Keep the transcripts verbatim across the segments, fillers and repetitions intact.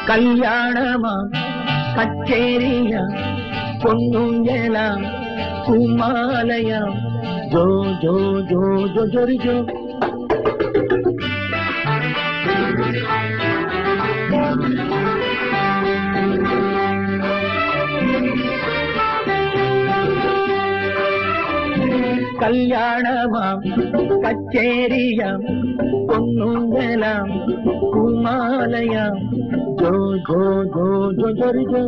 கல்யாணமா கச்சேரியா பொன்னுங்கலா குமாலயா ஜோ ஜோ ஜோ ஜோ ஜோரி ஜோ கல்யாணமாம் கச்சேரியாம் பொன்னுங்கலாம் குமாலயாம் ஜோ ஜோ ஜோ ஜோ ஜோரி ஜோ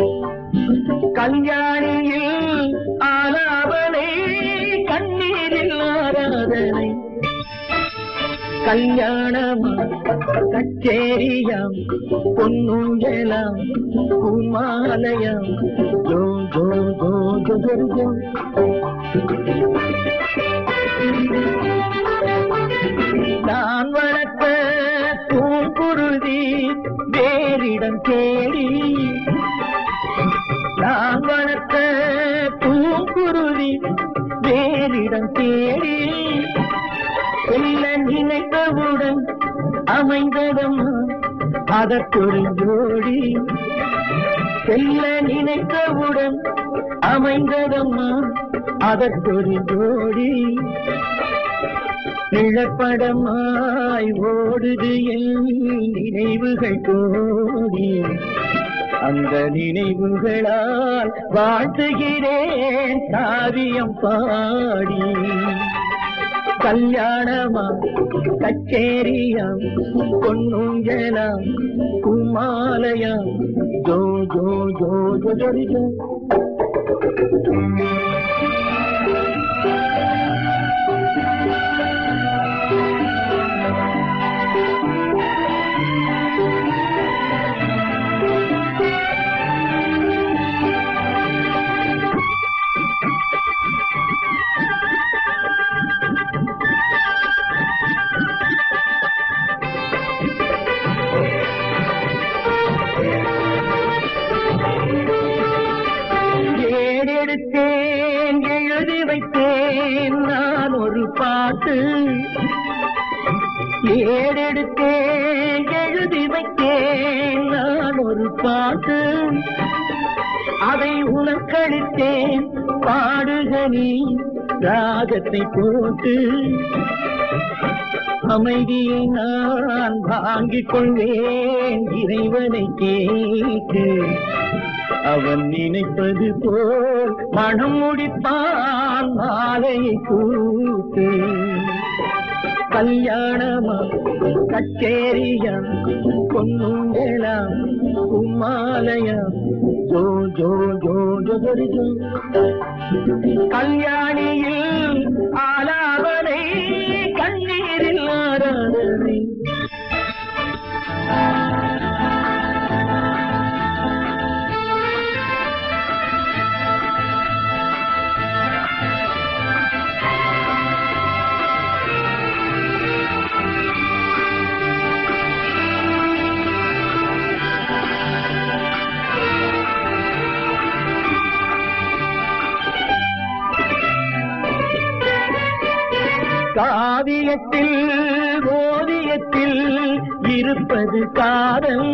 கல்யாணியில் ஆலாபனை கண்ணீரில் ஆராதனை கல்யாணமாம் கச்சேரியாம் பொன்னுங்கலாம் குமாலயாம் ஜோ ஜோ ஜோ ஜோ ஜோரி ஜோ நான் வளர்த்த பூங்குருதி வேறிடம் தேடி நான் வளர்த்த பூங்குருதி வேறிடம் தேடி செல்ல நினைத்தவுடன் அமைந்ததம்மா அதற்கொரு ஜோடி செல்ல நினைத்தவுடன் அமைந்ததம்மா அதற்கொரு ஜோடி நிழற்படமாய் ஓடுது என் நினைவுகள் கோடி அந்த நினைவுகளால் வாழ்த்துகிறேன் காவியம் பாடி கல்யாணமா கச்சேரியாம் பொன்னுங்கலாம் குமாலயாம் ஜோ ஜோ ஜோ ஜோ ஜோரி ஜோ ஏடெடுத்தேன் எழுதி வைத்தேன் நான் ஒரு பாட்டு ஏடெடுத்தேன் எழுதி வைத்தேன் நான் ஒரு பாட்டு அதை உனக்களித்தேன் பாடுக நீ ராகத்தை போட்டு அமைதியை நான் வாங்கிக் கொள்வேன் இறைவனை கேட்டு அவன் நினைப்பது போல் மனம் முடிப்பான் மாலையை கூட்டு கல்யாணமா கச்சேரியா பொன்னுங்கலாம் குமாலயா ஜோ ஜோ ஜோ ஜோ ஜோரி ஜோ கல்யாணியில் ஆலாபனை கண்ணீரில் ஆராதனை காவியத்தில் ஓவியத்தில் இருப்பது காதல்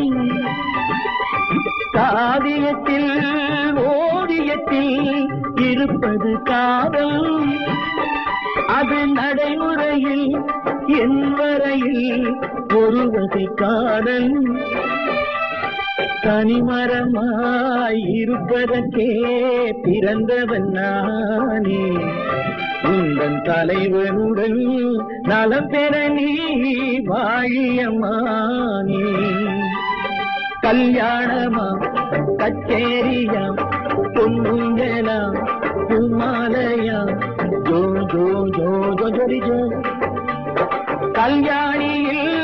காவியத்தில் ஓவியத்தில் இருப்பது காதல் அது நடைமுறையில் என் வரையில் ஒரு வகை காதல் தனிமரமாய் இருப்பதற்கே பிறந்தவன் நானே உந்தன் தலைவனுடன் நலம் பெற நீ வாழியம்மானே கல்யாணமா கச்சேரியா பொன்னுங்கலாம் குமாலயா ஜோ ஜோ ஜோ ஜோ ஜோரி ஜோ கல்யாணியில்